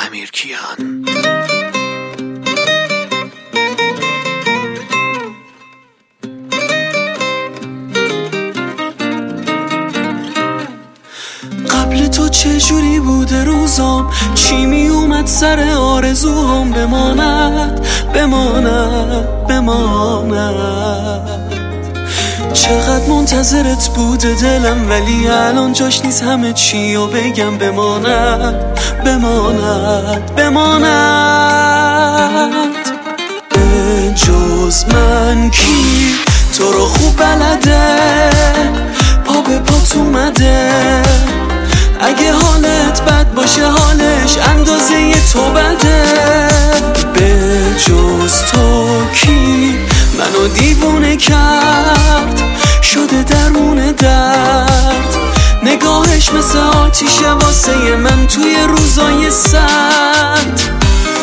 امیرکیان. قبل تو چجوری بوده روزام؟ چی می اومد سر آرزوهام؟ بماند بماند بماند. چقدر منتظرت بوده دلم، ولی الان جاش نیست همه چی و بگم. بماند بماند بماند. به جز من کی تو رو خوب بلده؟ پا به پات اومده. اگه حالت بد باشه حالش اندازه تو بده. به جز تو کی منو دیوونه کرد؟ شده درمون درد. نگاهش مثل آتیشه واسه من توی روزای سرد.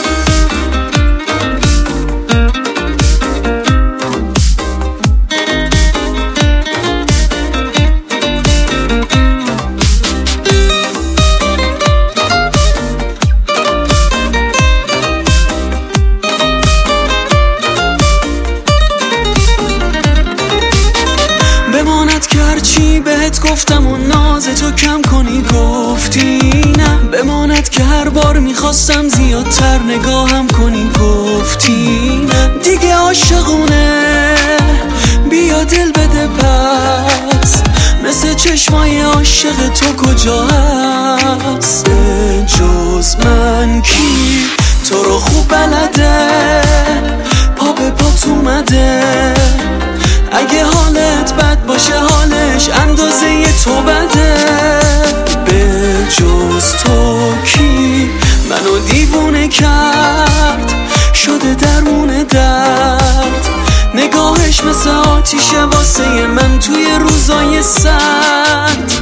بماند که هرچی بهت گفتم و ناز تو کم کنی گفتی نه. بماند که هر بار میخواستم زیادتر نگاهم کنی گفتی نه. دیگه عاشقونه بیا دل بده پس، مثل چشمای عاشق تو کجا هست؟ به جز من کی تو رو خوب بلده؟ پا به پات اومده. اگه حالت بد باشه حالش اندازه تو بده. به جز تو کی منو دیوونه کرد؟ شده درمون درد. نگاهش مثل آتیشه واسه من توی روزای سرد.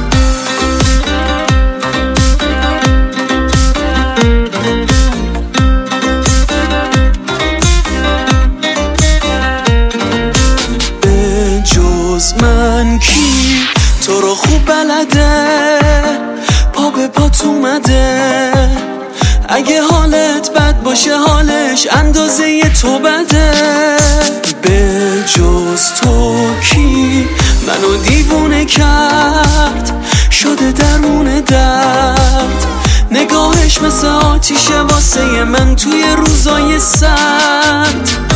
من کی تو رو خوب بلده؟ پا به پات اومده. اگه حالت بد باشه حالش اندازه تو بده. به جز تو کی منو دیوونه کرد؟ شده درمون درد. نگاهش مثل آتیشه واسه من توی روزای سرد.